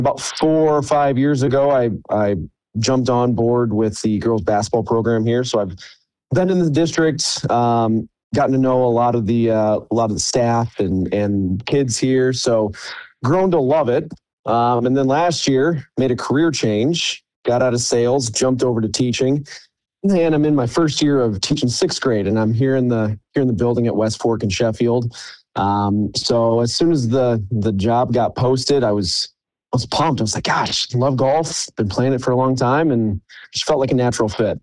About 4 or 5 years ago, I jumped on board with the girls basketball program here. So I've been in the district, gotten to know a lot of the staff and kids here. So grown to love it. And then last year, made a career change, got out of sales, jumped over to teaching. And I'm in my first year of teaching sixth grade, and I'm here in the building at West Fork in Sheffield. So as soon as the job got posted, I was pumped. I was like, gosh, love golf. Been playing it for a long time, and just felt like a natural fit.